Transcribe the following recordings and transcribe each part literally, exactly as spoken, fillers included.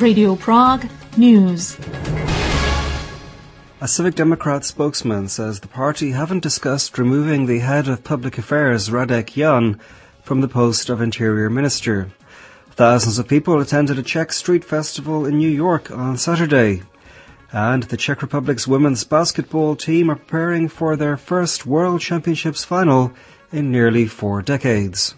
Radio Prague News. A Civic Democrat spokesman says the party haven't discussed removing the head of public affairs, Radek Jan, from the post of Interior Minister. Thousands of people attended a Czech street festival in New York on Saturday. And the Czech Republic's women's basketball team are preparing for their first World Championships final in nearly four decades.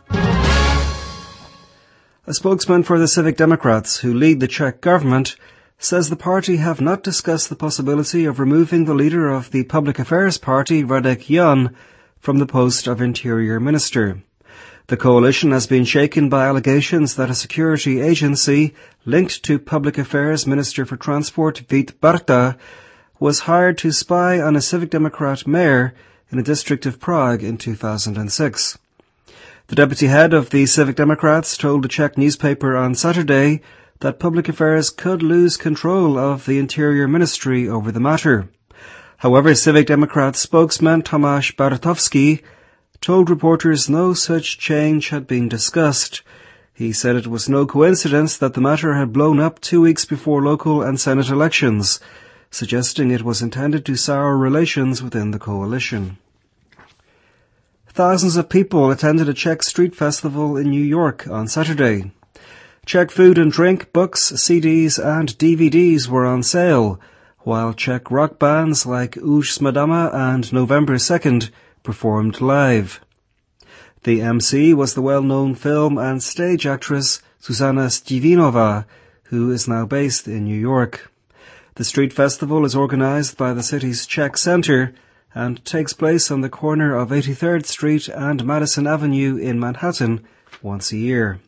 A spokesman for the Civic Democrats, who lead the Czech government, says the party have not discussed the possibility of removing the leader of the Public Affairs Party, Radek Jan, from the post of Interior Minister. The coalition has been shaken by allegations that a security agency linked to Public Affairs Minister for Transport, Vít Barta, was hired to spy on a Civic Democrat mayor in a district of Prague in two thousand six. The deputy head of the Civic Democrats told a Czech newspaper on Saturday that Public Affairs could lose control of the Interior Ministry over the matter. However, Civic Democrat spokesman Tomáš Bartovský told reporters no such change had been discussed. He said it was no coincidence that the matter had blown up two weeks before local and Senate elections, suggesting it was intended to sour relations within the coalition. Thousands of people attended a Czech street festival in New York on Saturday. Czech food and drink, books, C Ds and D V Ds were on sale, while Czech rock bands like Už Smadama and November second performed live. The M C was the well-known film and stage actress Zuzana Stivinová, who is now based in New York. The street festival is organized by the city's Czech Center and takes place on the corner of eighty-third Street and Madison Avenue in Manhattan once a year.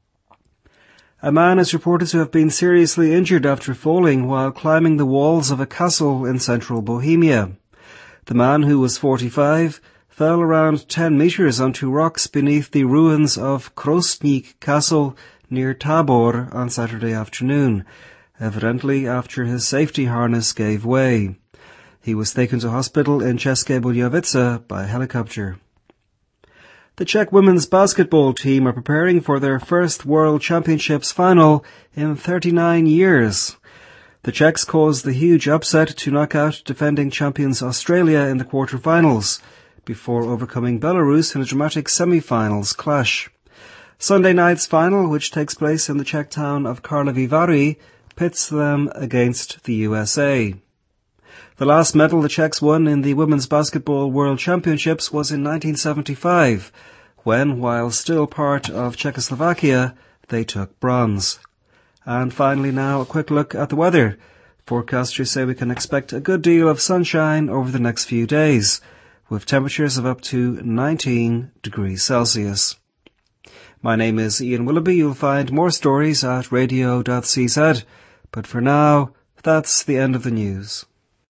A man is reported to have been seriously injured after falling while climbing the walls of a castle in central Bohemia. The man, who was forty-five, fell around ten metres onto rocks beneath the ruins of Krostník Castle near Tábor on Saturday afternoon, evidently after his safety harness gave way. He was taken to hospital in České Budějovice by helicopter. The Czech women's basketball team are preparing for their first World Championships final in thirty-nine years. The Czechs caused the huge upset to knock out defending champions Australia in the quarter-finals, before overcoming Belarus in a dramatic semi-finals clash. Sunday night's final, which takes place in the Czech town of Karlovy Vary, pits them against the U S A. The last medal the Czechs won in the Women's Basketball World Championships was in nineteen seventy-five, when, while still part of Czechoslovakia, they took bronze. And finally now, a quick look at the weather. Forecasters say we can expect a good deal of sunshine over the next few days, with temperatures of up to nineteen degrees Celsius. My name is Ian Willoughby. You'll find more stories at radio dot c z. But for now, that's the end of the news.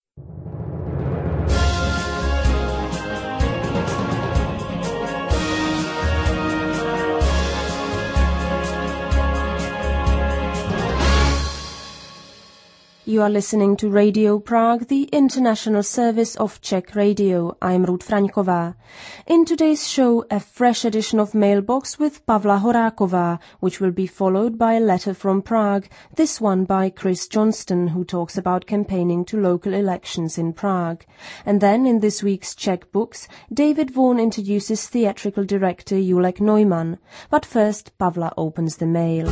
You are listening to Radio Prague, the international service of Czech Radio. I'm Ruth Fraňková. In today's show, a fresh edition of Mailbox with Pavla Horáková, which will be followed by a letter from Prague, this one by Chris Johnston, who talks about campaigning to local elections in Prague. And then, in this week's Czech Books, David Vaughan introduces theatrical director Julek Neumann. But first, Pavla opens the mail.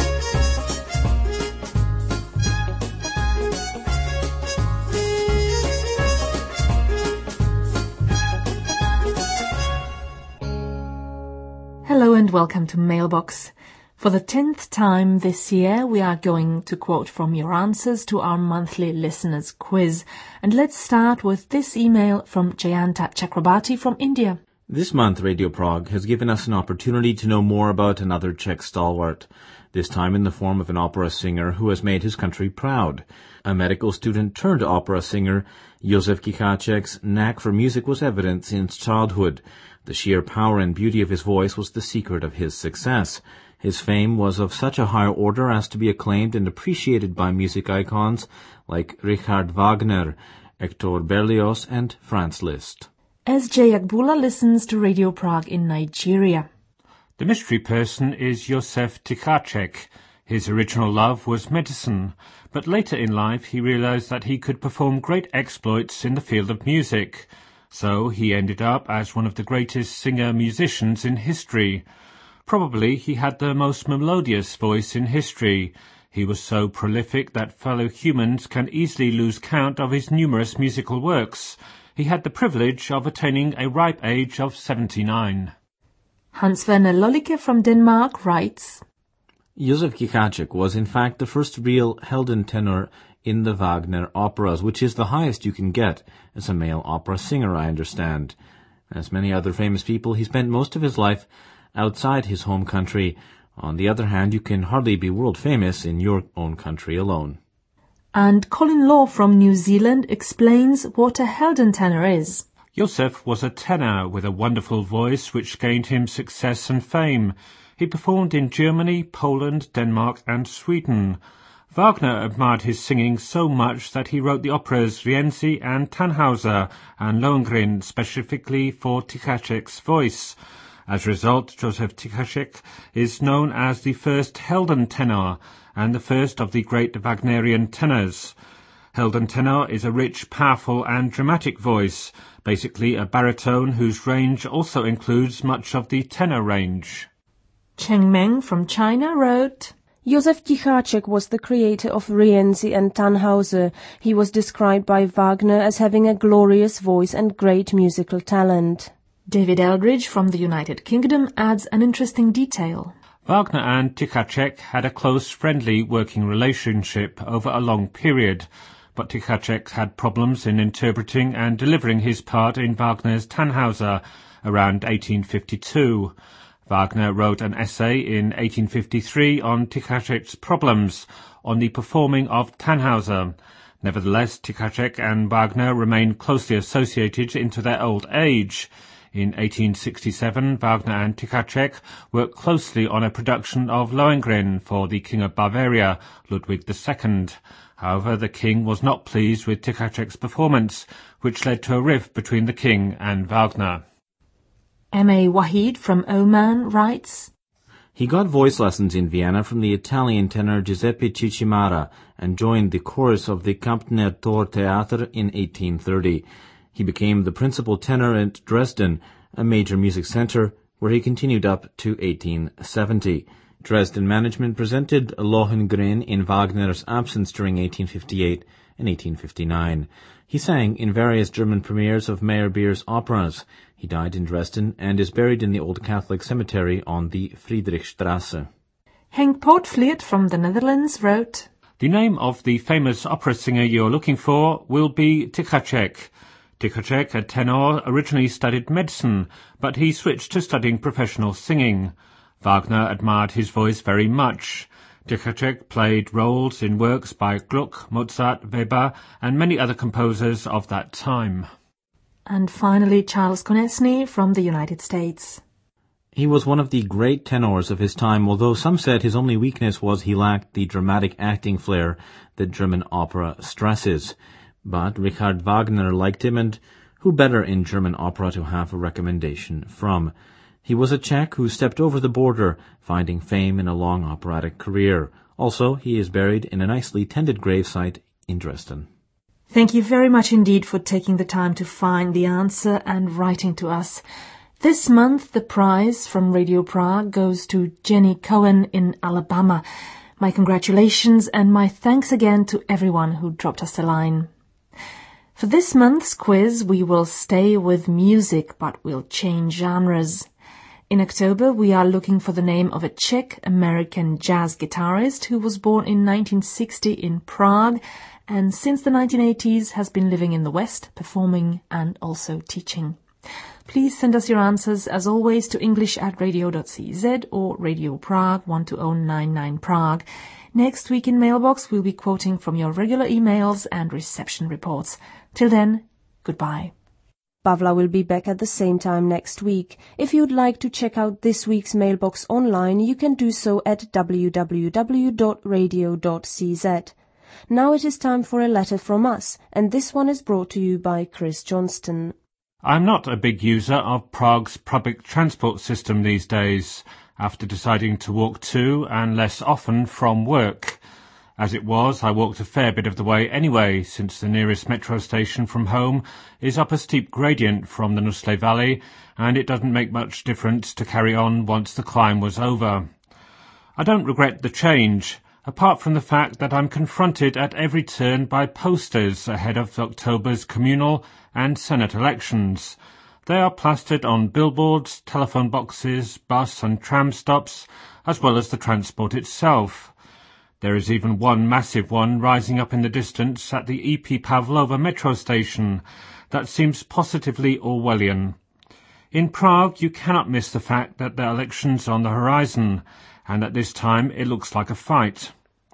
Hello and welcome to Mailbox. For the tenth time this year, we are going to quote from your answers to our monthly listeners quiz. And let's start with this email from Jayanta Chakrabarti from India. This month, Radio Prague has given us an opportunity to know more about another Czech stalwart, this time in the form of an opera singer who has made his country proud. A medical student turned opera singer, Josef Kicháček's knack for music was evident since childhood. The sheer power and beauty of his voice was the secret of his success. His fame was of such a high order as to be acclaimed and appreciated by music icons like Richard Wagner, Hector Berlioz, and Franz Liszt. S J Yagbula listens to Radio Prague in Nigeria. The mystery person is Josef Kicháček. His original love was medicine, but later in life he realized that he could perform great exploits in the field of music. So he ended up as one of the greatest singer-musicians in history. Probably he had the most melodious voice in history. He was so prolific that fellow humans can easily lose count of his numerous musical works. He had the privilege of attaining a ripe age of seventy-nine. Hans-Werner Lollicke from Denmark writes, Józef Ticháček was in fact the first real Heldentenor in the Wagner operas, which is the highest you can get as a male opera singer, I understand. As many other famous people, he spent most of his life outside his home country. On the other hand, you can hardly be world famous in your own country alone. And Colin Law from New Zealand explains what a Heldentenor is. Józef was a tenor with a wonderful voice which gained him success and fame. He performed in Germany, Poland, Denmark and Sweden. Wagner admired his singing so much that he wrote the operas Rienzi and Tannhäuser and Lohengrin specifically for Ticháček's voice. As a result, Józef Ticháček is known as the first Heldentenor and the first of the great Wagnerian tenors. Heldentenor is a rich, powerful and dramatic voice, basically a baritone whose range also includes much of the tenor range. Cheng Meng from China wrote, Józef Ticháček was the creator of Rienzi and Tannhäuser. He was described by Wagner as having a glorious voice and great musical talent. David Eldridge from the United Kingdom adds an interesting detail. Wagner and Ticháček had a close, friendly working relationship over a long period, but Ticháček had problems in interpreting and delivering his part in Wagner's Tannhäuser around eighteen fifty-two. Wagner wrote an essay in eighteen fifty-three on Ticháček's problems on the performing of Tannhäuser. Nevertheless, Ticháček and Wagner remained closely associated into their old age. In eighteen sixty-seven, Wagner and Ticháček worked closely on a production of Lohengrin for the King of Bavaria, Ludwig the Second. However, the king was not pleased with Ticháček's performance, which led to a rift between the king and Wagner. M A Wahid from Oman writes, He got voice lessons in Vienna from the Italian tenor Giuseppe Cicimara and joined the chorus of the Kemptner Tor Theater in eighteen thirty. He became the principal tenor at Dresden, a major music center, where he continued up to eighteen seventy. Dresden management presented Lohengrin in Wagner's absence during eighteen fifty-eight and eighteen fifty-nine. He sang in various German premieres of Meyerbeer's operas. He died in Dresden and is buried in the Old Catholic Cemetery on the Friedrichstrasse. Henk Poortvliet from the Netherlands wrote, The name of the famous opera singer you're looking for will be Ticháček. Ticháček, a tenor, originally studied medicine, but he switched to studying professional singing. Wagner admired his voice very much. Ticháček played roles in works by Gluck, Mozart, Weber, and many other composers of that time. And finally, Charles Konechny from the United States. He was one of the great tenors of his time, although some said his only weakness was he lacked the dramatic acting flair that German opera stresses. But Richard Wagner liked him, and who better in German opera to have a recommendation from? He was a Czech who stepped over the border, finding fame in a long operatic career. Also, he is buried in a nicely tended gravesite in Dresden. Thank you very much indeed for taking the time to find the answer and writing to us. This month, the prize from Radio Prague goes to Jenny Cohen in Alabama. My congratulations and my thanks again to everyone who dropped us a line. For this month's quiz, we will stay with music, but we'll change genres. In October, we are looking for the name of a Czech-American jazz guitarist who was born in nineteen sixty in Prague and since the nineteen eighties has been living in the West, performing and also teaching. Please send us your answers, as always, to english at radio dot c z or Radio Prague one two zero nine nine Prague. Next week in Mailbox, we'll be quoting from your regular emails and reception reports. Till then, goodbye. Pavla will be back at the same time next week. If you'd like to check out this week's Mailbox online, you can do so at w w w dot radio dot c z. Now it is time for a letter from us, and this one is brought to you by Chris Johnston. I'm not a big user of Prague's public transport system these days. after deciding to walk to and less often from work. As it was, I walked a fair bit of the way anyway, since the nearest metro station from home is up a steep gradient from the Nusle Valley, and it doesn't make much difference to carry on once the climb was over. I don't regret the change, apart from the fact that I'm confronted at every turn by posters ahead of October's communal and Senate elections. They are plastered on billboards, telephone boxes, bus and tram stops, as well as the transport itself. There is even one massive one rising up in the distance at the E P Pavlova metro station that seems positively Orwellian. In Prague, you cannot miss the fact that the election's on the horizon, and at this time it looks like a fight.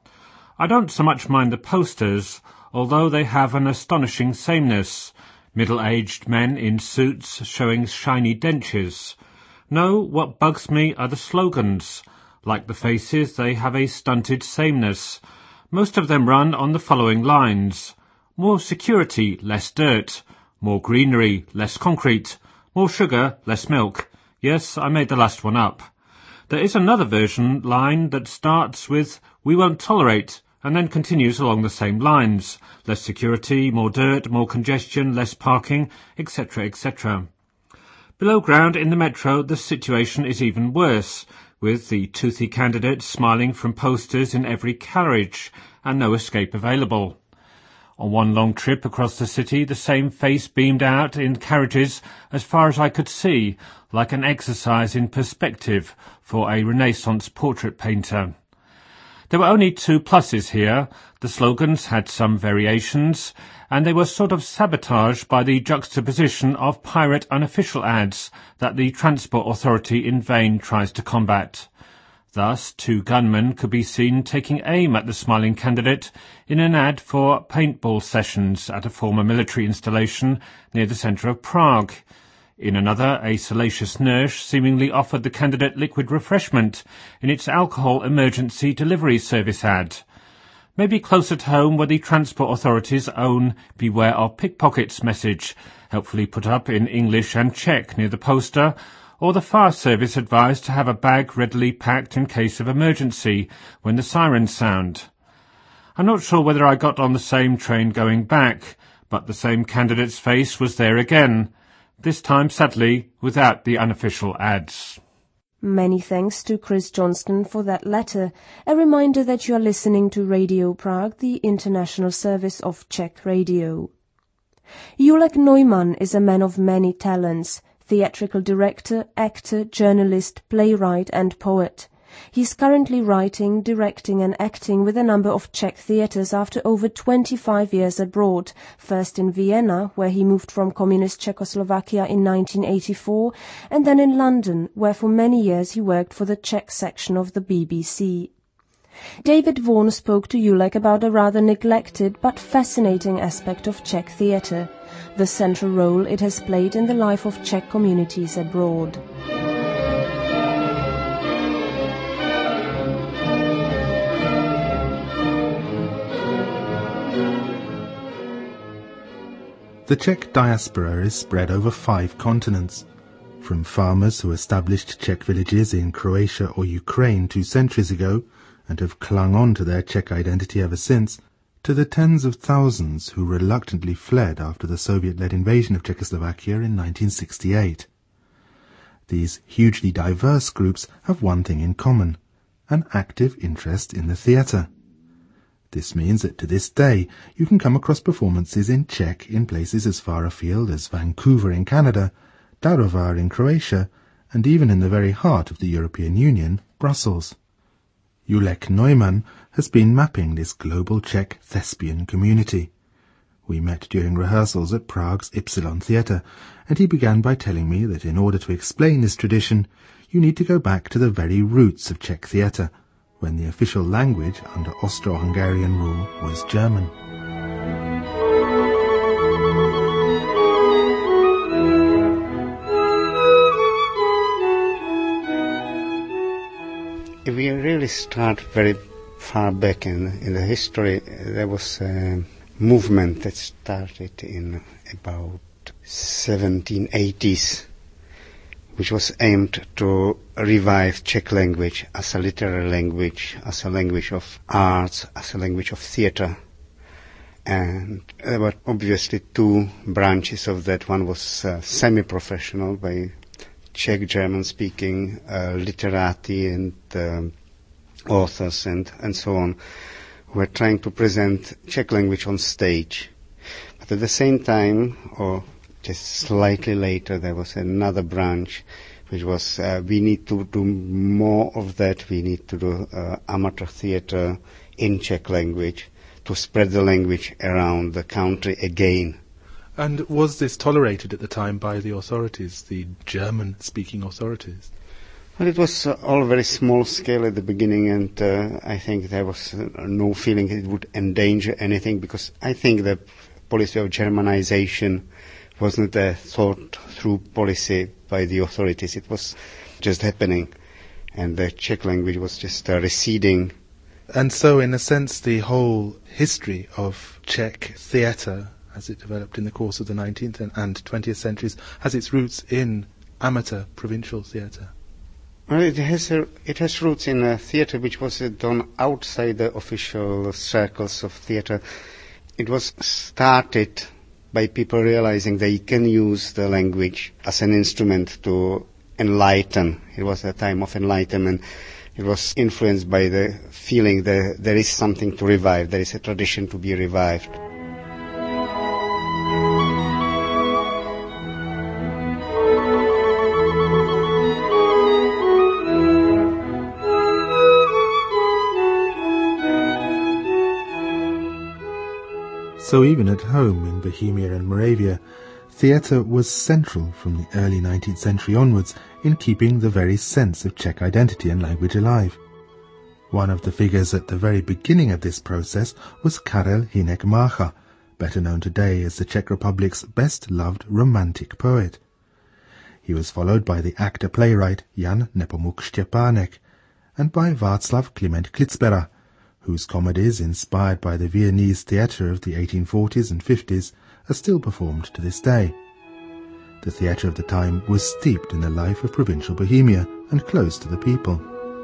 I don't so much mind the posters, although they have an astonishing sameness. Middle-aged men in suits showing shiny dentures. No, what bugs me are the slogans. Like the faces, they have a stunted sameness. Most of them run on the following lines. More security, less dirt. More greenery, less concrete. More sugar, less milk. Yes, I made the last one up. There is another version line that starts with, we won't tolerate, and then continues along the same lines. Less security, more dirt, more congestion, less parking, et cetera, et cetera. Below ground in the metro, the situation is even worse, with the toothy candidates smiling from posters in every carriage, and no escape available. On one long trip across the city, the same face beamed out in carriages as far as I could see, like an exercise in perspective for a Renaissance portrait painter. There were only two pluses here. The slogans had some variations, and they were sort of sabotaged by the juxtaposition of pirate unofficial ads that the Transport Authority in vain tries to combat. Thus, two gunmen could be seen taking aim at the smiling candidate in an ad for paintball sessions at a former military installation near the centre of Prague. In another, a salacious nurse seemingly offered the candidate liquid refreshment in its alcohol emergency delivery service ad. Maybe close at home were the Transport Authority's own Beware of Pickpockets message, helpfully put up in English and Czech near the poster, or the fire service advised to have a bag readily packed in case of emergency when the sirens sound. I'm not sure whether I got on the same train going back, but the same candidate's face was there again, this time, sadly, without the unofficial ads. Many thanks to Chris Johnston for that letter. A reminder that you are listening to Radio Prague, the international service of Czech radio. Julek Neumann is a man of many talents, theatrical director, actor, journalist, playwright and poet. He is currently writing, directing and acting with a number of Czech theatres after over twenty-five years abroad, first in Vienna, where he moved from communist Czechoslovakia in nineteen eighty-four, and then in London, where for many years he worked for the Czech section of the B B C. David Vaughan spoke to Julek about a rather neglected but fascinating aspect of Czech theatre, the central role it has played in the life of Czech communities abroad. The Czech diaspora is spread over five continents, from farmers who established Czech villages in Croatia or Ukraine two centuries ago and have clung on to their Czech identity ever since, to the tens of thousands who reluctantly fled after the Soviet-led invasion of Czechoslovakia in nineteen sixty-eight. These hugely diverse groups have one thing in common, an active interest in the theatre. This means that to this day you can come across performances in Czech in places as far afield as Vancouver in Canada, Darovar in Croatia, and even in the very heart of the European Union, Brussels. Julek Neumann has been mapping this global Czech thespian community. We met during rehearsals at Prague's Ypsilon Theatre, and he began by telling me that in order to explain this tradition, you need to go back to the very roots of Czech theatre, when the official language under Austro-Hungarian rule was German. If we really start very far back in, in the history, there was a movement that started in about seventeen eighties which was aimed to revive Czech language as a literary language, as a language of arts, as a language of theatre. And there were obviously two branches of that. One was uh, semi-professional by Czech German-speaking uh, literati and um, authors and, and so on, who were trying to present Czech language on stage. But at the same time, or just slightly later, there was another branch, which was uh, we need to do more of that. We need to do uh, amateur theatre in Czech language to spread the language around the country again. And was this tolerated at the time by the authorities, the German-speaking authorities? Well, it was uh, all very small scale at the beginning, and uh, I think there was uh, no feeling it would endanger anything, because I think the policy of Germanization wasn't a thought-through policy by the authorities. It was just happening, and the Czech language was just uh, receding. And so, in a sense, the whole history of Czech theatre, as it developed in the course of the nineteenth and twentieth centuries, has its roots in amateur provincial theatre. Well, it has a, it has roots in a theatre which was uh, done outside the official circles of theatre. It was started by people realizing they can use the language as an instrument to enlighten. It was a time of enlightenment. It was influenced by the feeling that there is something to revive, there is a tradition to be revived. So even at home in Bohemia and Moravia, theatre was central from the early nineteenth century onwards in keeping the very sense of Czech identity and language alive. One of the figures at the very beginning of this process was Karel Hynek Mácha, better known today as the Czech Republic's best-loved romantic poet. He was followed by the actor-playwright Jan Nepomuk Štěpánek and by Václav Kliment Klitsbera, whose comedies, inspired by the Viennese theatre of the eighteen forties and fifties, are still performed to this day. The theatre of the time was steeped in the life of provincial Bohemia and close to the people.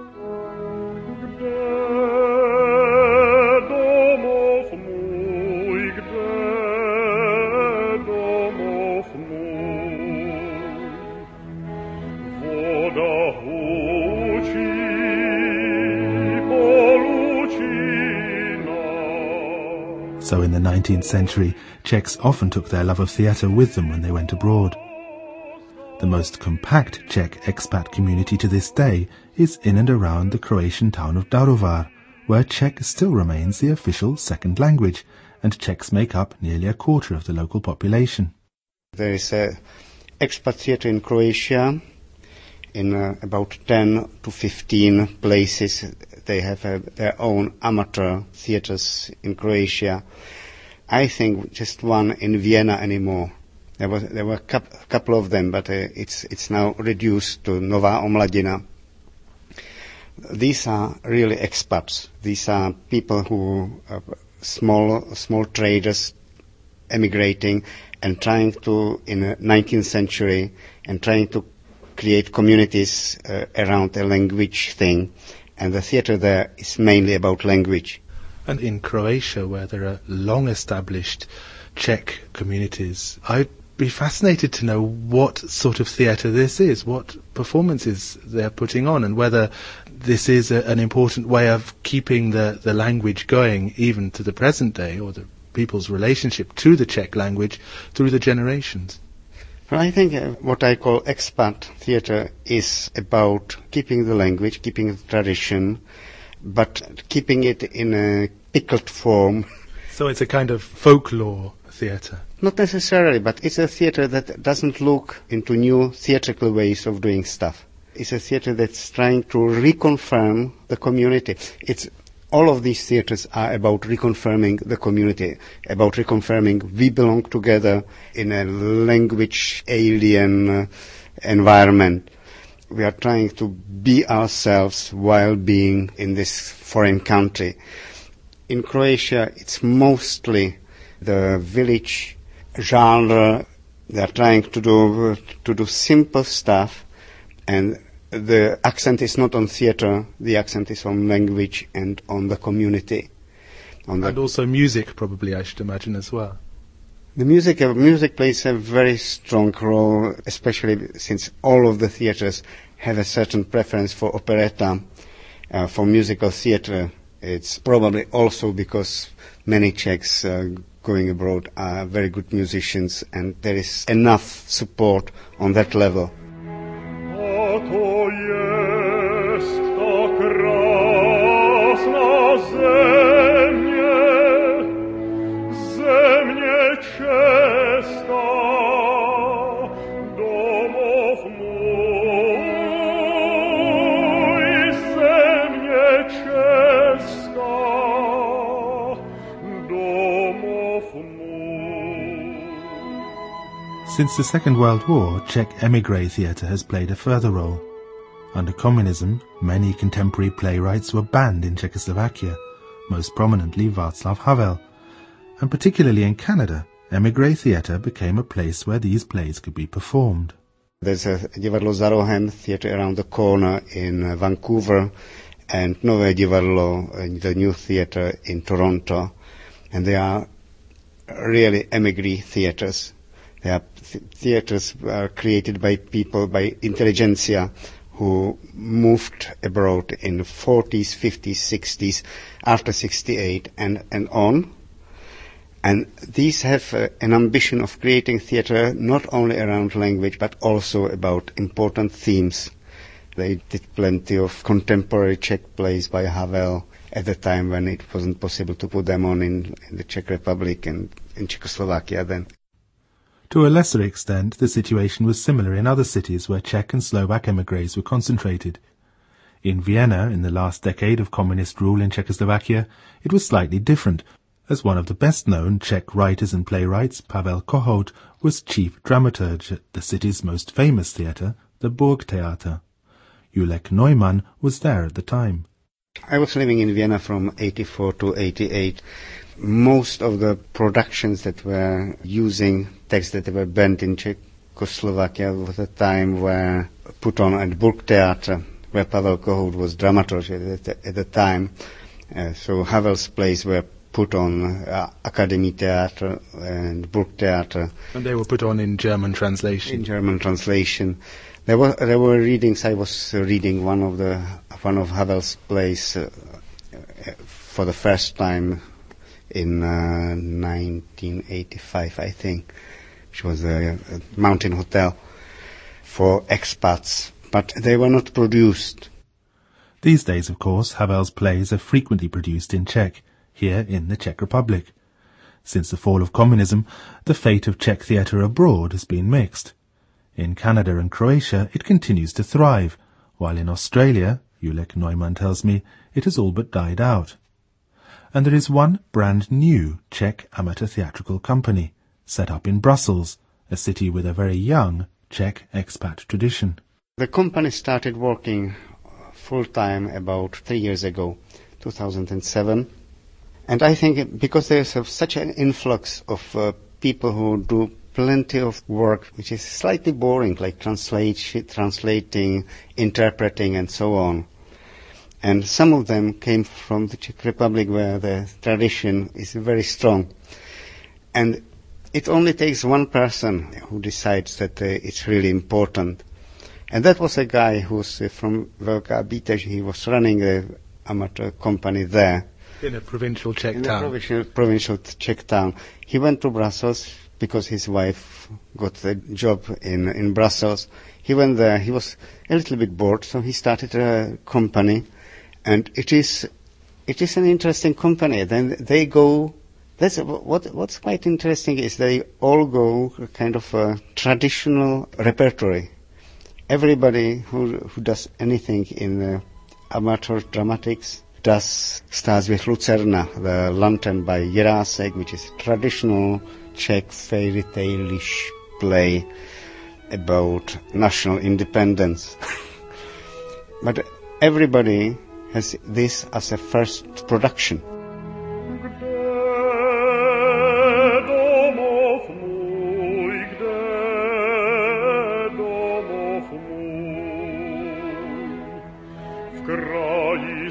So in the nineteenth century, Czechs often took their love of theatre with them when they went abroad. The most compact Czech expat community to this day is in and around the Croatian town of Daruvar, where Czech still remains the official second language, and Czechs make up nearly a quarter of the local population. There is a expat theatre in Croatia. In uh, about ten to fifteen places they have uh, their own amateur theatres in Croatia. I think just one in Vienna anymore. There was there were a coup, couple of them, but uh, it's it's now reduced to Nová Omladina. These are really expats. These are people who are small small traders emigrating and trying to, in the nineteenth century, and trying to create communities uh, around a language thing, and the theatre there is mainly about language. And in Croatia, where there are long-established Czech communities, I'd be fascinated to know what sort of theatre this is, what performances they're putting on, and whether this is a, an important way of keeping the, the language going even to the present day, or the people's relationship to the Czech language through the generations. Well, I think uh, what I call expat theatre is about keeping the language, keeping the tradition, but keeping it in a pickled form. So it's a kind of folklore theatre? Not necessarily, but it's a theatre that doesn't look into new theatrical ways of doing stuff. It's a theatre that's trying to reconfirm the community. It's all of these theatres are about reconfirming the community, about reconfirming we belong together in a language alien uh, environment. We are trying to be ourselves while being in this foreign country. In Croatia, it's mostly the village genre. They are trying to do to do simple stuff, And the accent is not on theatre, the accent is on language and on the community. On the and also music, probably, I should imagine, as well. The music, uh, music plays a very strong role, especially since all of the theatres have a certain preference for operetta, uh, for musical theatre. It's probably also because many Czechs uh, going abroad are very good musicians, and there is enough support on that level. Since the Second World War, Czech émigré theatre has played a further role. Under communism, many contemporary playwrights were banned in Czechoslovakia, most prominently Václav Havel. And particularly in Canada, émigré theatre became a place where these plays could be performed. There's a Divadlo za rohem theatre around the corner in uh, Vancouver, and Nové Divadlo, uh, the new theatre in Toronto, and they are really émigré theatres. They are th- theatres uh, created by people, by intelligentsia, who moved abroad in the forties, fifties, sixties, after sixty-eight, and, and on. And these have uh, an ambition of creating theatre not only around language, but also about important themes. They did plenty of contemporary Czech plays by Havel at the time when it wasn't possible to put them on in, in the Czech Republic and in Czechoslovakia then. To a lesser extent, the situation was similar in other cities where Czech and Slovak émigrés were concentrated. In Vienna, in the last decade of communist rule in Czechoslovakia, it was slightly different, as one of the best-known Czech writers and playwrights, Pavel Kohout, was chief dramaturg at the city's most famous theatre, the Burgtheater. Julek Neumann was there at the time. I was living in Vienna from eighty-four to eighty-eight. Most of the productions that were using texts that were banned in Czechoslovakia at the time were put on at Burgtheater, where Pavel Kohout was dramaturg at the, at the time. Uh, so Havel's plays were put on uh, Academy Theatre and Burgtheater. And they were put on in German translation. In German translation. There were there were readings. I was uh, reading one of the one of Havel's plays uh, uh, for the first time in uh, nineteen eighty-five, I think, which was a, a mountain hotel for expats, but they were not produced. These days, of course, Havel's plays are frequently produced in Czech, here in the Czech Republic. Since the fall of communism, the fate of Czech theatre abroad has been mixed. In Canada and Croatia, it continues to thrive, while in Australia, Julek Neumann tells me, it has all but died out. And there is one brand new Czech amateur theatrical company, set up in Brussels, a city with a very young Czech expat tradition. The company started working full-time about three years ago, two thousand seven. And I think because there's a, such an influx of uh, people who do plenty of work which is slightly boring, like translate, translating, interpreting, and so on. And some of them came from the Czech Republic, where the tradition is very strong. And it only takes one person who decides that uh, it's really important. And that was a guy who's uh, from Velká Bítež. He was running an amateur company there. In a provincial Czech in town. In a provincial, provincial Czech town. He went to Brussels because his wife got a job in, in Brussels. He went there. He was a little bit bored, so he started a company. And it is, it is an interesting company. Then they go. That's what. What's quite interesting is they all go kind of a traditional repertory. Everybody who who does anything in uh, amateur dramatics does starts with Lucerna, the Lantern by Jirásek, which is a traditional Czech fairy tale-ish play about national independence. But everybody has this as a first production.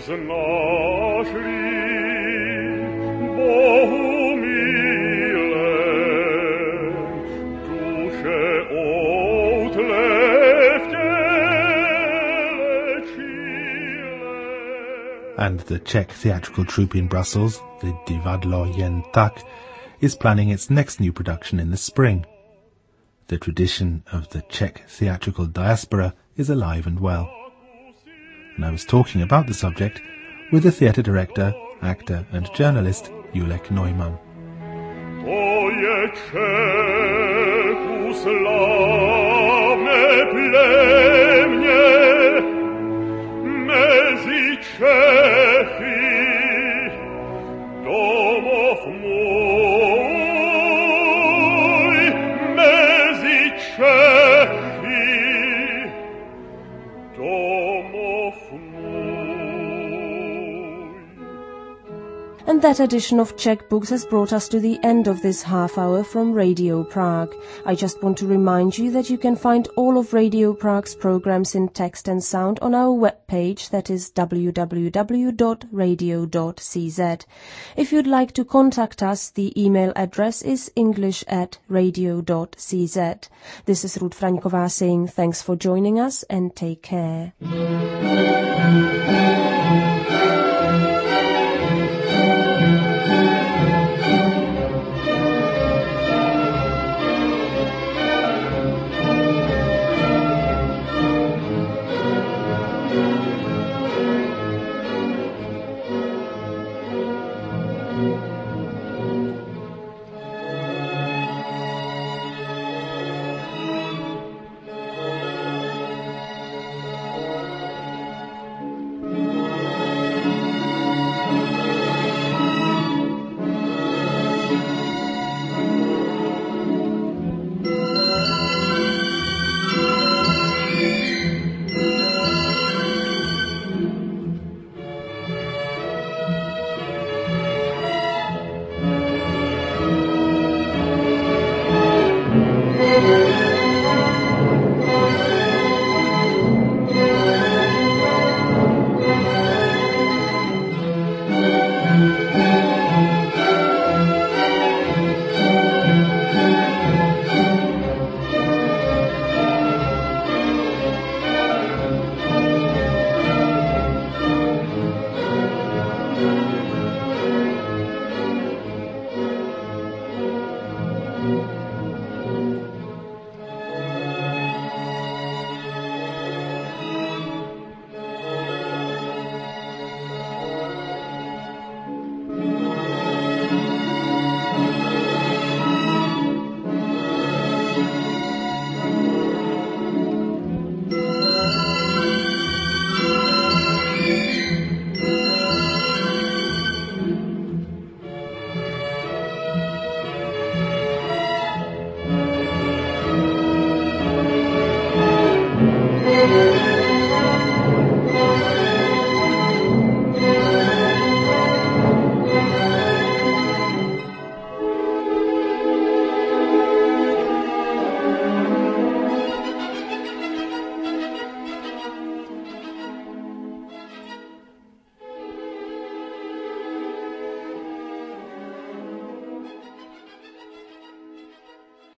And the Czech theatrical troupe in Brussels, the Divadlo Jen Tak, is planning its next new production in the spring. The tradition of the Czech theatrical diaspora is alive and well. And I was talking about the subject with the theatre director, actor and journalist Julek Neumann. And that edition of Czech Books has brought us to the end of this half hour from Radio Prague. I just want to remind you that you can find all of Radio Prague's programs in text and sound on our webpage, that is w w w dot radio dot c z. If you'd like to contact us, the email address is english at radio dot c z. This is Ruth Fraňková saying thanks for joining us and take care.